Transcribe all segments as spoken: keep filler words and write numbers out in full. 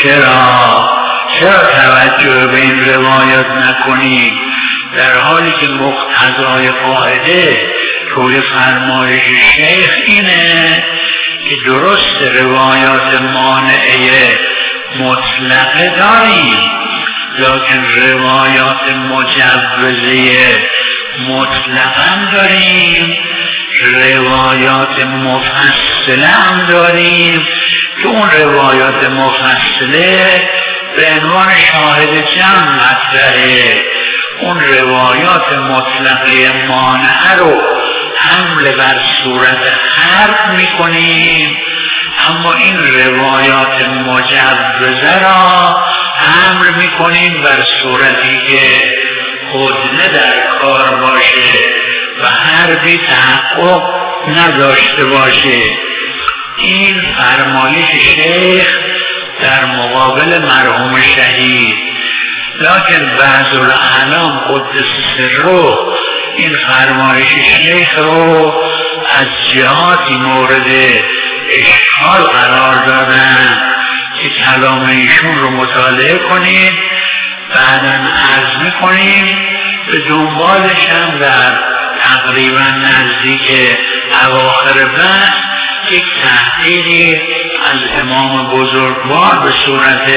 چرا چرا توجه به این روایات نکنید، در حالی که مقتضای قاعده توی فرمایش شیخ اینه که درست روایات مانعه مطلقه داریم، لکن روایات مجوزه مطلقا داریم، روایات مفصله هم داریم که اون روایات مفصله به عنوان شاهد جمع مطرحه. اون روایات مطلقه مانعه رو حمل بر صورت حرف میکنیم، اما این روایات مجوزه را حمل میکنیم بر صورتی که هدنه در کار باشه و حرفی تحقق نداشته باشه. این فرمایش شیخ در مقابل مرحوم شهید، لکن بعض الاعلام قدس سره این فرمایش شیخ رو از جهاتی مورد اشکال قرار دادن که کلام ایشون رو مطالعه کنید، بعدا عرض میکنیم به دنبالش هم در تقریبا نزدیک اواخر بحث یک تحقیقی از امام بزرگوار به صورت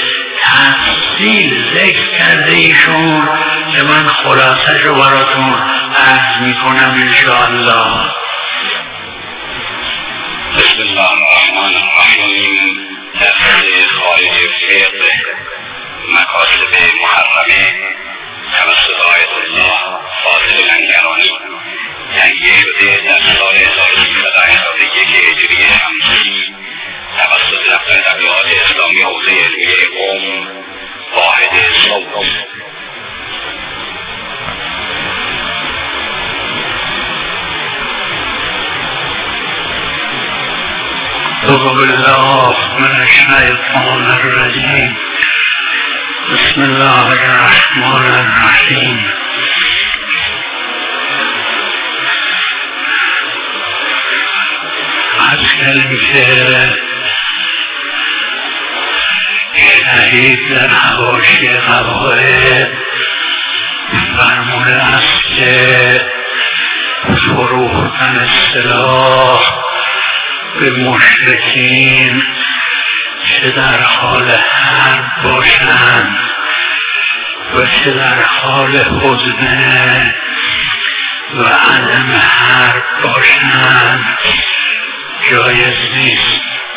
تفصیل ذکر کرده ایشون که من خلاصش رو براتون عرض میکنم انشاءالله. بسم الله الرحمن الرحیم. درس خارج فقه مکاسب محرمه توسط آیت الله فاضل لنگرانی تهیه شده در سال هزار و سیصد و هشتاد و یک هجری شمسی توسط دفتر تبلیغات اسلامی حوزه علمیه قم واحد صوت. أعوذ بالله من الشيطان الرجيم. بسم الله الرحمن الرحيم. از کلمی که شهید در حواشی قواعد فرموده است که فروختن سلاح به مشرکین چه در حال حرب باشند و چه در حال هدنه و عدم حرب باشند جایز نیست.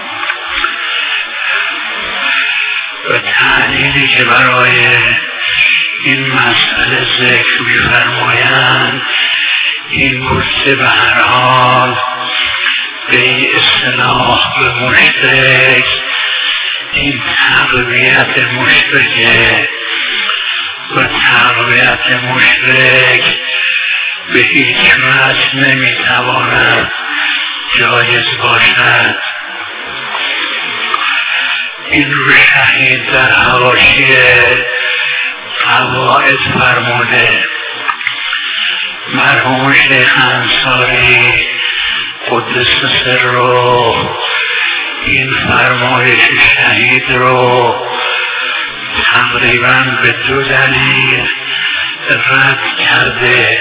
و تعلیلی که برای این مسئله ذکر می‌فرمایند این بود که به هر حال به اصطلاح به مشرک این تقویت مشرکه و تقویت مشرک به هیچ وجه نمیتواند جایز باشد. این رو شهید در حواشی قواعد فرموده. مرحوم شیخ انصاری قدس سره این فرمایش شهید رو تقریبا به دو دلیل رد کرده.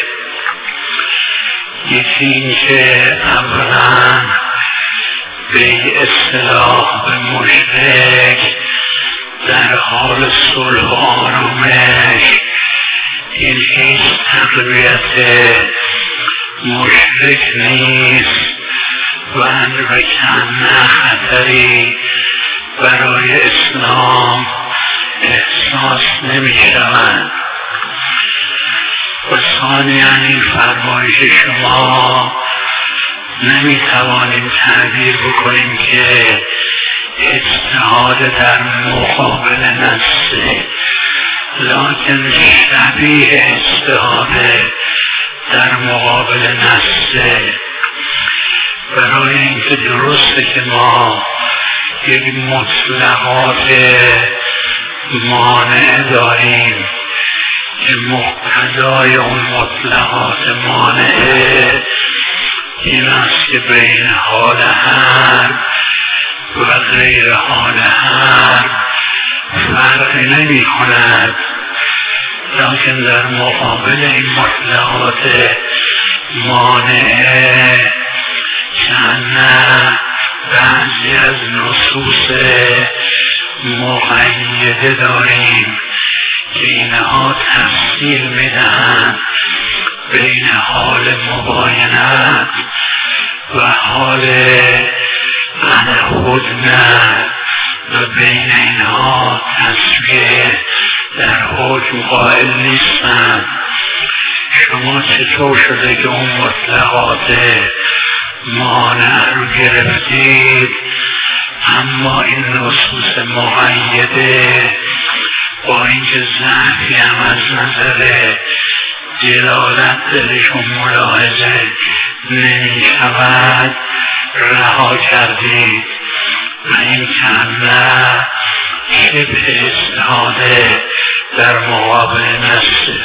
یکی این که اولا به اصطلاح به مشرک در حال صلح و آرامش این هیچ تقویت مشرک نیست و اندرکن خطری برای اسلام احساس نمی شود. و ثانیاً این فرمایش شما نمی توانیم تعبیر بکنیم که اجتهاد در مقابل نفسه، لکن شبیه اجتهاد در مقابل نفسه. برای اینکه درسته که ما یک مطلقات مانع داریم که مقتضای اون مطلقات مانعه این است که بین حال حرب و غیر حال حرب فرقی نمی کند، لیکن در مقابل این مطلقات مانعه چند بعضی از نصوص مقیده داریم که اینها تفصیل میدهند بین حال مباینت و حال الهدنه و بین اینها تصویه در حکم قائل نیستند. شما چطور شده که اون مطلقات مانع رو گرفتید اما این نصوص مقیده با اینکه ضعفی هم از نظر دلالت دلشون ملاحظه نمی شود رها کردید و این کمه شبه استعاده در مقابل نفسه.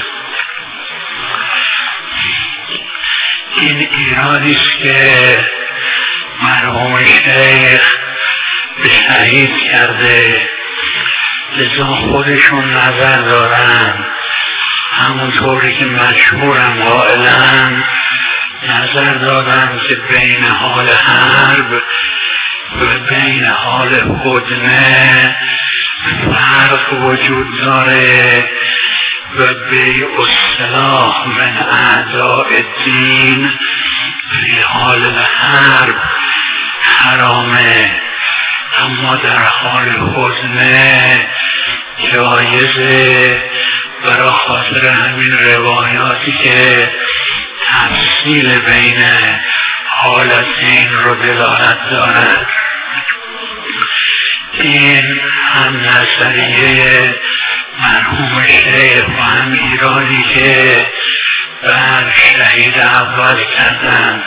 این ایرادی است که مرحوم شیخ به شهید کرده، لذا خودشون نظر دارن همونطوری که مشهورم قائلن نظر دادن که بین حال حرب و بین حال هدنه فرق وجود داره و بیع السلاح من اعداء الدین فی حال الحرب حرامه، اما در حال هدنه جایزه، برای خاطر همین روایاتی که تفصیل بین حالتین رو دلالت دارد. این هم نظریه مرحوم شیخ و هم ایرادی که بر شهید اول کردن،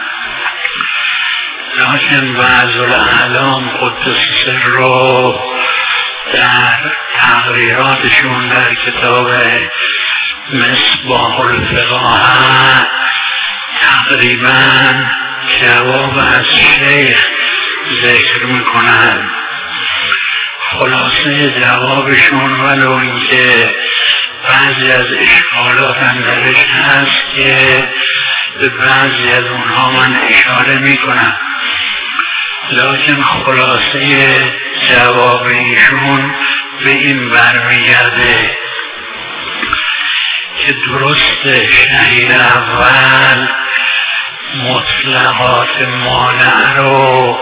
لیکن بعض الاعلام قدس سر در تقریراتشون در کتاب مصباح الفقاهه تقریبا جواب از شیخ ذکر میکنند. خلاصه جوابشون ولو اینکه بعضی از اشکالات اندرش هست که به بعضی از اونها من اشاره میکنم، لیکن خلاصه جواب ایشون به این برمیگرده که درست شهید اول مطلقات مانع رو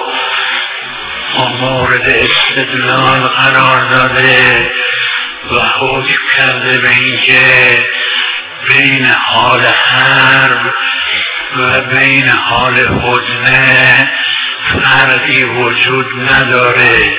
مورد استدلال قرار داده و حکم کرده به اینکه بین حال حرب و بین حال هدنه فرقی وجود نداره،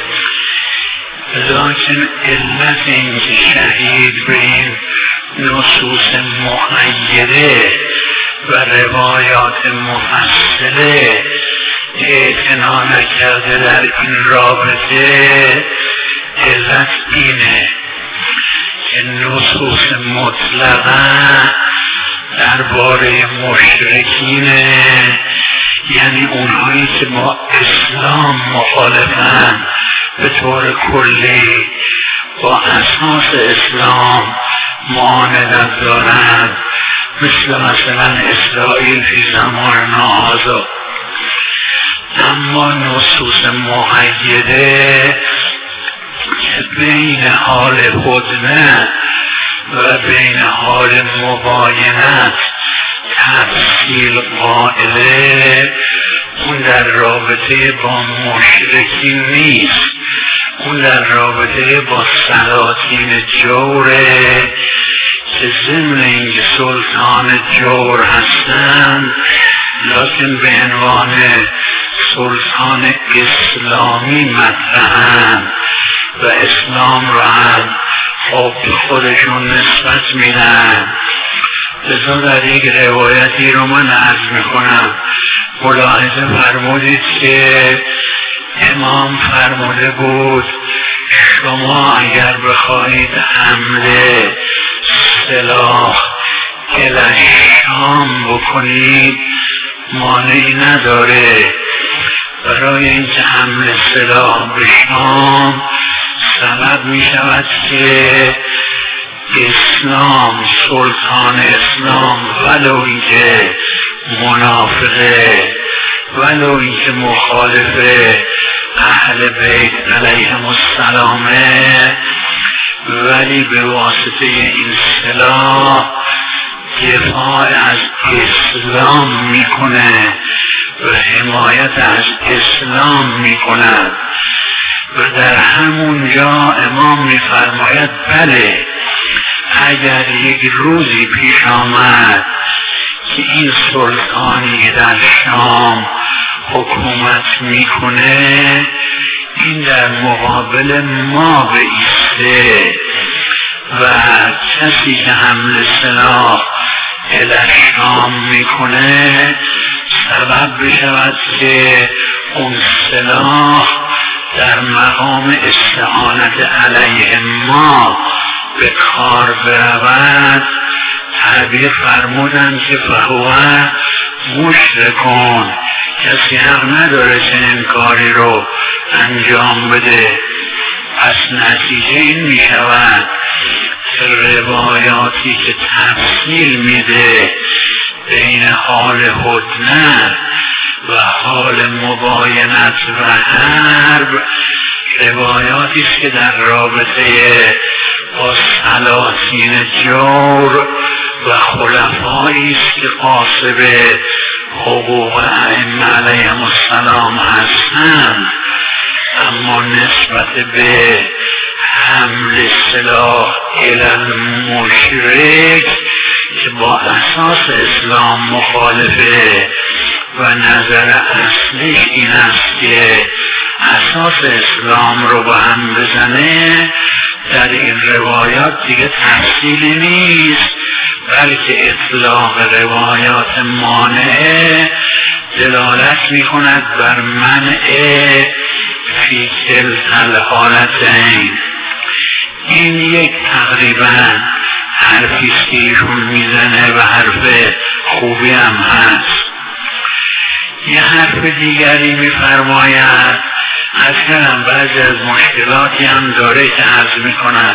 لیکن علت اینکه شهید به این نصوص مقیده و روایات مفصله اعتنا نکرده در این رابطه، علت اینه که نصوص مطلقه درباره مشرکینه، یعنی اونهایی که با اسلام مخالفن به طور کلی با اساس اسلام معاندت دارند، مثل مثلا اسرائیل فی زمان هذا. اما نصوص مقیده که بین حال هدنه و بین حال مباینت تفصیل قائله، اون در رابطه با مشرکین نیست، اون در رابطه با سلاطین جوره که ضمن اینکه سلطان جور هستند لیکن به عنوان سلطان اسلامی مطرحند و اسلام را هم خب خودشون نسبت میدن. لذا در یک روایتی رو من عرض میکنم، ملاحظه فرمودید که امام فرموده بود شما اگر بخواهید حمله سلاح الی شام بکنید مانعی نداره، برای اینکه حمله سلاح به شام سبب می شود که اسلام، سلطان اسلام، ولو اینکه منافقه، ولو اینکه مخالف اهل بیت علیهم السلامه، ولی به واسطه این سلاح دفاع از اسلام میکنه و حمایت از اسلام میکند. و در همون جا امام میفرماید بله، اگر یک روزی پیش آمد که این سلطانی در شام حکومت میکنه، این در مقابل ما بایسته و کسی که حمل سلاح الى شام میکنه سبب بشود که اون سلاح در مقام استعانت علیه ما به کار برود. تعبیر فرمودن که فهو مشرکون، کسی حق نداره چنین کاری رو انجام بده. پس نتیجه این می شود که روایاتی که تفصیل میده بین حال هدنه و حال مباینت و حرب، روایاتی است که در رابطه با سلاطین جور و خلفایی است که قاصب حقوق ائمه علیهم السلام هستند، اما نسبت به حمل سلاح الی المشرک که با اساس اسلام مخالفه و نظر اصلیش این است که اساس اسلام رو با هم بزنه، در این روایات دیگه تفصیلی نیست، بلکه اطلاق روایات مانعه دلالت می کند بر منع فی کلتا الحالتین. این یک تقریبا حرفیست که ایشون میزنه و حرف خوبی هم هست. یه حرف دیگری میفرماید، اصلا بعضی از مشکلاتی هم داره که عرض میکند.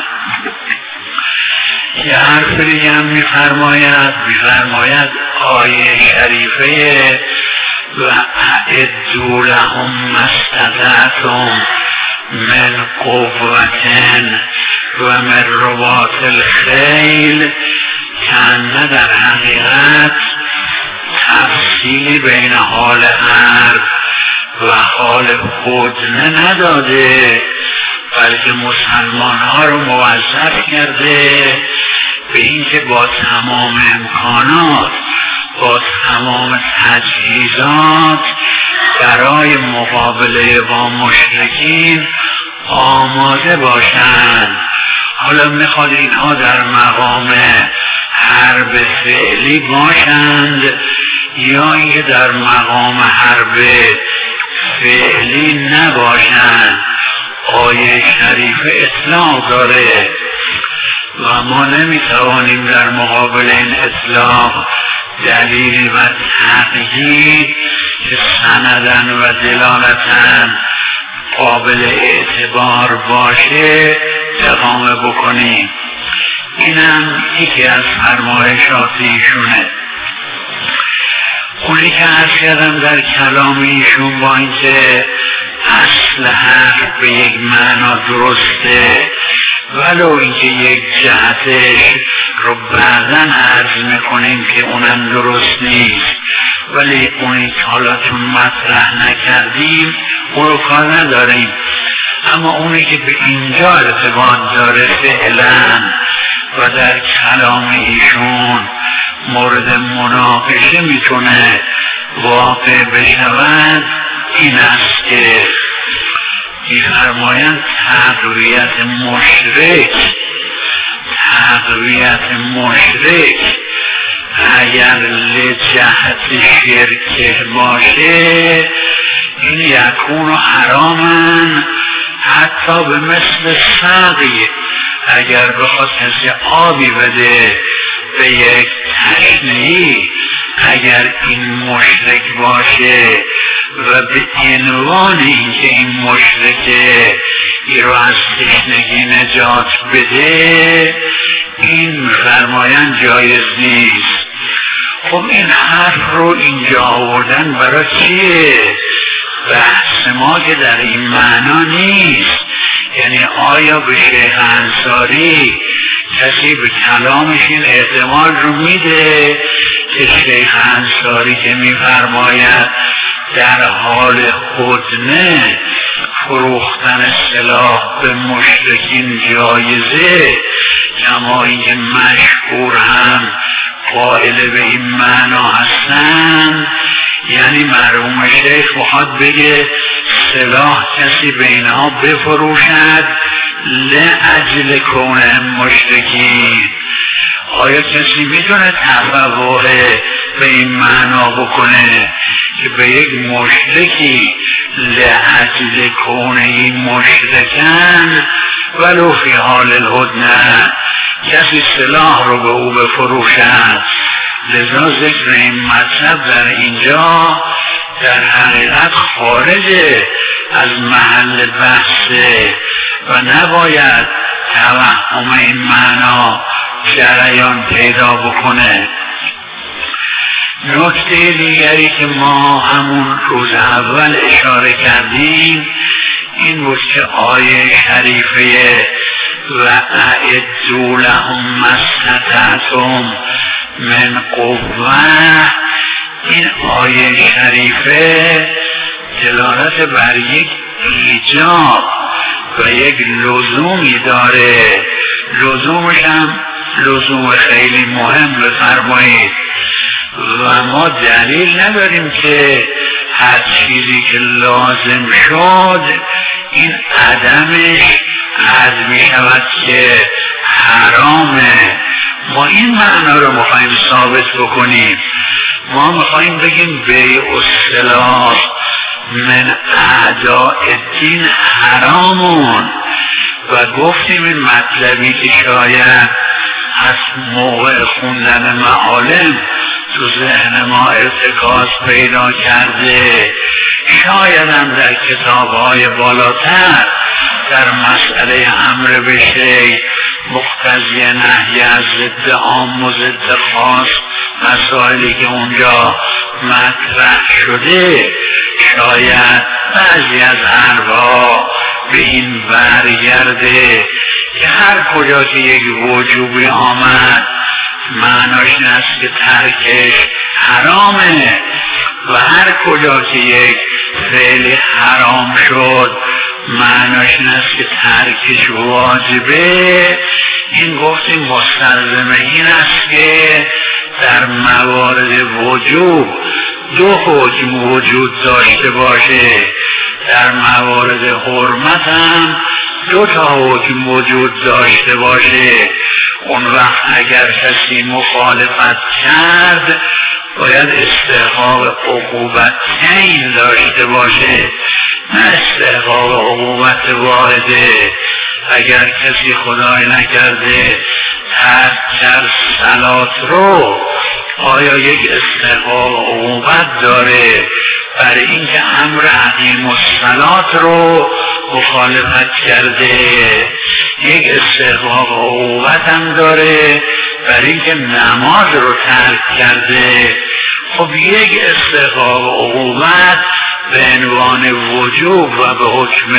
یه حرف دیگه هم میفرماید میفرماید آیه شریفه و اعدوا لهم ما استطعتم من قوة و من رباط الخیل، که در حقیقت تفصیلی بین حال حرب و حال هدنه نداده، بلکه مسلمان ها رو موظف کرده به اینکه با تمام امکانات، با تمام تجهیزات برای مقابله با مشرکین آماده باشند. حالا میخواد اینها در مقام حرب فعلی باشند یا اینکه در مقام حرب فعلی نباشند. آیه شریف اطلاق داره و ما نمیتوانیم در مقابل این اطلاق دلیل و تقیید که سندن و دلالتن قابل اعتبار باشه اقامه بکنیم. اینم یکی از فرمایشات ایشونه. اونی که عرض کردم در کلام ایشون با اینکه اصل حرف به یک معنا درسته، ولو اینکه یک جهتش رو بعداً عرض میکنیم که اونم درست نیست، ولی اونی که حالا چون مطرح نکردیم اون رو کار نداریم. اما اونی که به اینجا ارتباط داره فعلا و در کلام ایشون مورد مناقشه میتونه واقع بشود این است که میفرمایند تقویت مشرک تقویت مشرک اگر لجهت شرک باشه این یکون و حرامن حتی به مثل سقی، اگر بخواد کسی آبی بده به یک تشنهی، اگر این مشرک باشه و به عنوان اینکه این مشرکه ای رو از تشنگی نجات بده، این فرمایان جایز نیست. خب این حرف رو اینجا آوردن برای چیه؟ بحث ما که در این معنا نیست. یعنی آیا به شیخ انصاری کسی به کلامش این احتمال رو میده که شیخ انصاری که میفرماید در حال هدنه فروختن سلاح به مشرکین جایزه، کما اینکه مشهور هم قائل به این معنا هستن، یعنی مرحوم شیخ میخواد بگه سلاح کسی بینها بفروشد لأجل کونهم مشرکین. آیا کسی میتونه تفوه به این معنا بکنه که به یک مشرکی لأجل کونه مشرکن ولو فی حال الهدنه کسی سلاح رو به او بفروشد؟ لذا ذکر این مطلب در اینجا در حقیقت خارج از محل بحثه و نباید توهم این معنا جریان پیدا بکنه. نکته دیگری که ما همون روز اول اشاره کردیم این بود که آیه شریفه و اعدوا لهم ما استطعتم من قوة، این آیه شریفه دلالت بر یک ایجاب و یک لزومی داره. لزومش هم لزوم خیلی مهم بفرمایید و ما دلیل نداریم که هر چیزی که لازم شد این عدمش عرض می شود که حرامه. ما این معنا رو میخواییم ثابت بکنیم. ما میخواییم بگیم بیع السلاح من اعداء الدین حرامون و گفتیم این مطلبی که شاید از موقع خوندن معالم تو ذهن ما ارتکاز پیدا کرده، شاید هم در کتاب‌های بالاتر در مسئله امر به شیء مقتضی نهی از ضد عام و ضد خاص مسائلی که اونجا مطرح شده، شاید بعضی از حرفا به این برگرده که هر کجا که یک وجوبی آمد معناش این است که ترکش حرامه و هر کجا که یک فعل حرام شد معناش این است که ترکش واجبه. این گفتیم مستلزم این است که در موارد وجوب دو حکم وجود داشته باشه، در موارد حرمت هم دو تا حکم وجود داشته باشه. اون وقت اگر کسی مخالفت کرد باید استحقاق عقوبتین داشته باشه، نه استحقاق عقوبت واحده. اگر کسی خدای نکرده ترک کرد صلات رو، آیا یک استحقاق عقوبت داره برای اینکه امر اقیم الصلات رو مخالفت کرده؟ یک استحقاق عقوبت هم داره برای اینکه نماز رو ترک کرده. خب یک استحقاق عقوبت به عنوان وجوب و به حکم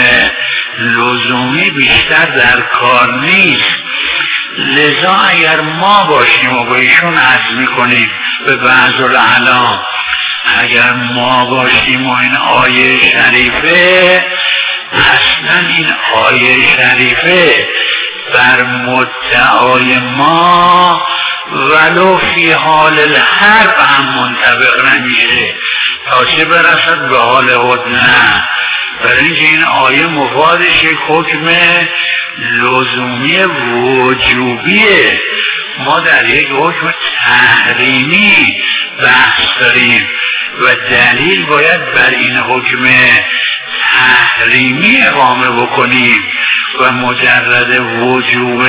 لزومی بیشتر در کار نیست. لذا اگر ما باشیم و به ایشون عرض میکنیم به بعض الاعلام، اگر ما باشیم و این آیه شریفه، اصلا این آیه شریفه بر مدعای ما ولو فی حال الحرب هم منطبق نمیشه تا چه برسد به حال هدنه. برای اینکه این آیه مفادش یک حکم لزومی وجوبیه. ما در یک حکم تحریمی بحث داریم و دلیل باید بر این حکم تحریمی اقامه بکنیم و مجرد وجوب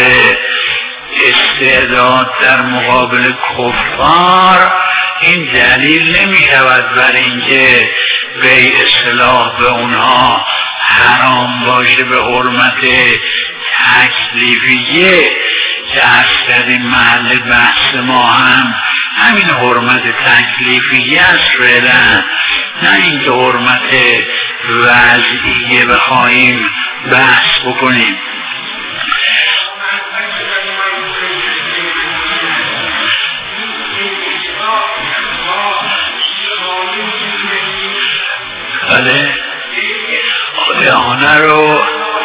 استعداد در مقابل کفار این دلیل نمی شود بر اینکه بیع سلاح به اونها حرام باشه به حرمت تکلیفیه که از کردیم محل بحث ما هم همین حرمت تکلیفیه است فعلا، نه اینکه حرمت وضعیه بخواهیم بحث بکنیم. بله اعانه رو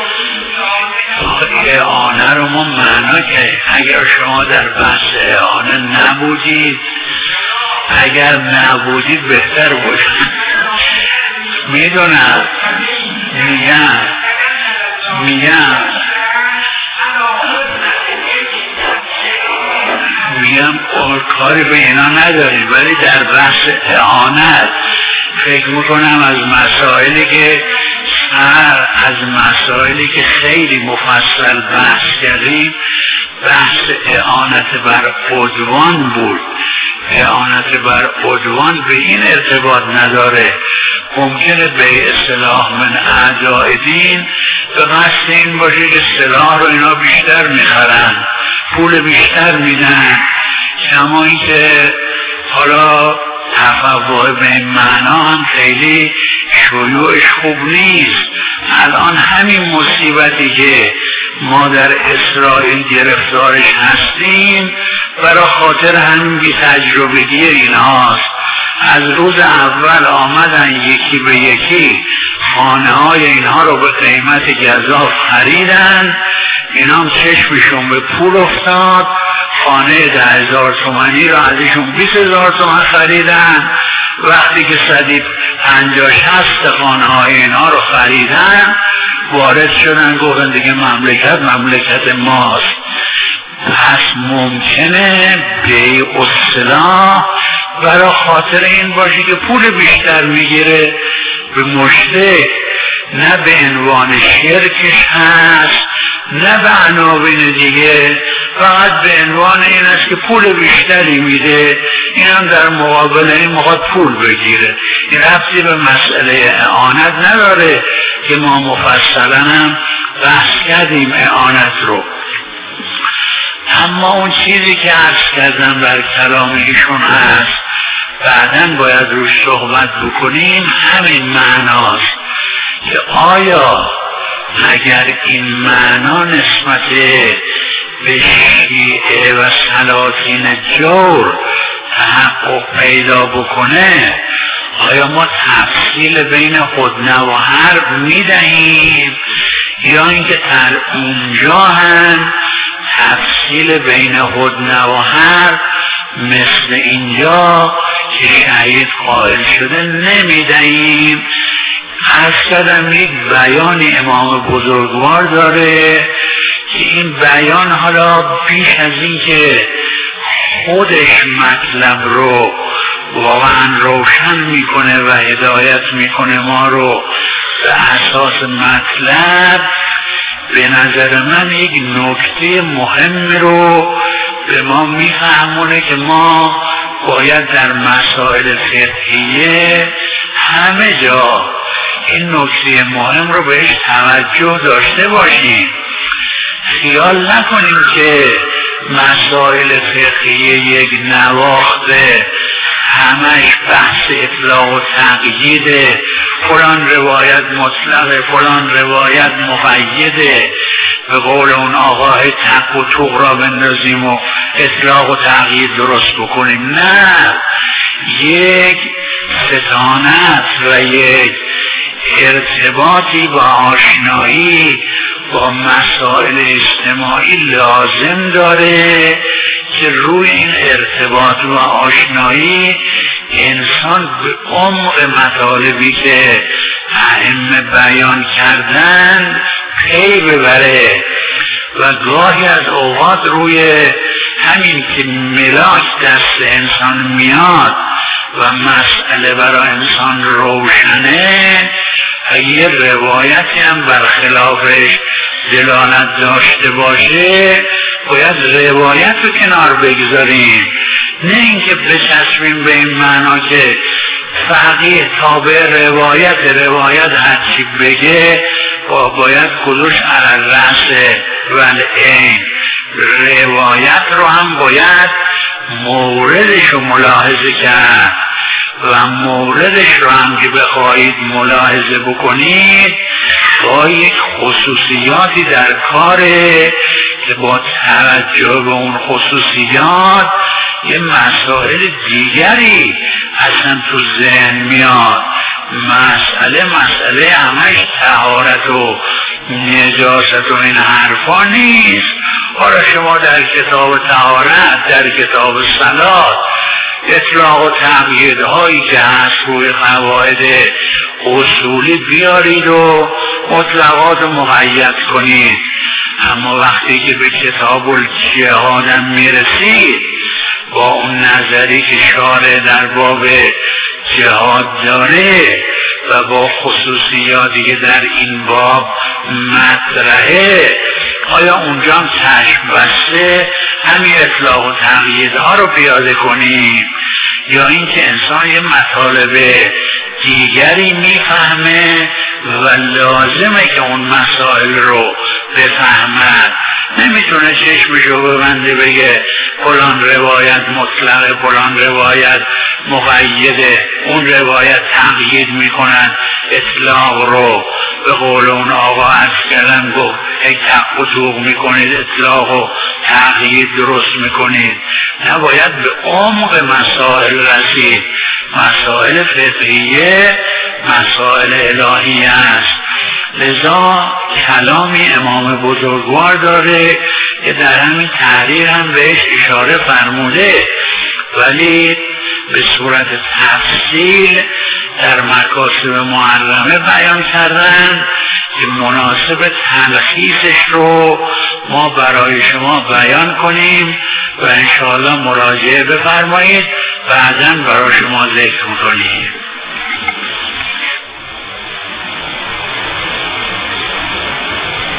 اعانه رو ما معنا که اگر شما در بحث اعانه نبودید، اگر نبودید بهتر بود. میدونم میگم میگم میگم کاری به اینا ندارید، ولی در بحث اعانت فکر میکنم از مسائلی که سر از مسائلی که خیلی مفصل بحث کردیم بحث اعانت بر عدوان بود. اعانت بر عدوان به این ارتباط نداره، ممکنه به اصطلاح من اعداء دین به قصد این باشه که سلاح رو اینا بیشتر میخرن، پول بیشتر میدن، کما این که حالا تفوه به این معنا هم خیلی شیوعش خوب نیست. الان همین مصیبتی که ما در اسرائیل گرفتارش هستیم برای خاطر همین بی تجربگی اینهاست. از روز اول آمدن یکی به یکی خانه های اینها رو به قیمت گزاف خریدن، اینا هم چشمشون به پول افتاد، خانه ده هزار تومانی رو ازشون بیست هزار تومن خریدن. وقتی که صدی پنجاه شصت خانه های اینها رو خریدن وارد شدن گفتن دیگه مملکت مملکت ماست. پس ممکنه بیع السلاح برای خاطر این باشه که پول بیشتر میگیره به مشترک، نه به عنوان شرکش هست نه به عناوین دیگه، فقط به عنوان این است که پول بیشتری میده، این هم در مقابل این میخواد پول بگیره. این ربطی به مسئله اعانت نداره که ما مفصلا هم بحث کردیم اعانت رو. اما اون چیزی که عرض کردم در کلام ایشون هست بعداً باید روش صحبت بکنیم، همین معناست که آیا اگر این معنا نسبت به شیعه و سلاطین جور تحقق پیدا بکنه، آیا ما تفصیل بین هدنه و حرب میدهیم یا اینکه در اونجا هم تفصیل بین هدنه و حرب مثل اینجا که شهید قائل شده نمیدهیم؟ عرض کردم یک بیان امام بزرگوار داره که این بیان حالا بیش از این که خودش مطلب رو واقعا روشن میکنه و هدایت میکنه ما رو به اساس مطلب، به نظر من یک نکته مهم رو به ما میفهمونه که ما باید در مسائل فقهیه همه جا این نکته مهم رو بهش توجه داشته باشیم. خیال نکنیم که مسائل فقهیه یک نواخته همش بحث اطلاق و تقییده، فلان روایت مطلقه فلان روایت مقیده، به قول اون آقای تق و توق را بندازیم و اطلاق و تقیید درست بکنیم. نه، یک ستانت و یک ارتباطی با آشنایی با مسائل اجتماعی لازم داره که روی این ارتباط و آشنایی انسان به عمق مطالبی که ائمه بیان کردن پی ببره و گاهی از اوقات روی همین که ملاک دست انسان میاد و مسئله برای انسان روشنه، یه روایتی هم برخلافش دلالت داشته باشه باید روایت رو کنار بگذاریم، نه اینکه بچسبیم به این معنا که فقیه تابع روایت روایت هرچی بگه با باید کلوش علی الرأس والعین، روایت رو هم باید موردش رو ملاحظه کرد و موردش رو هم که بخواهید ملاحظه بکنید با یک خصوصیاتی در کاره که با توجه به اون خصوصیات یه مسائل دیگری اصلا تو ذهن میاد. مسئله مسئله همش طهارت و نجاست و این حرفا نیست. حالا شما در کتاب طهارت، در کتاب صلات اطلاق و تقییدهایی که هست روی قواعد اصولی بیارید و مطلقات مقید کنید، اما وقتی که به کتاب الجهاد میرسید با اون نظری که شارع در باب جهاد داره و با خصوصیاتی که در این باب مطرحه، آیا اونجا هم چشم بسته همین اطلاق و تقییدها رو پیاده کنیم یا اینکه انسان یه مطالب دیگری میفهمه و لازمه که اون مسائل رو بفهمد، نمیتونه چشمشو ببنده بگه فلان روایت مطلقه فلان روایت مقیده، اون روایت تقیید میکنن اطلاق رو. به قول اون آقا عرض کردن گفت ای تق و توق میکنید اطلاق و تقیید درست میکنید، نباید به عمق مسائل رسید. مسائل فقهیه مسائل الهی است. لذا کلامی امام بزرگوار داره که در همین تحریر هم بهش اشاره فرموده، ولی به صورت تفصیل در مکاسب محرمه بیان کردن که مناسب تلخیصش رو ما برای شما بیان کنیم و انشاءالله مراجعه بفرمایید، بعداً برای شما ذکر کنیم.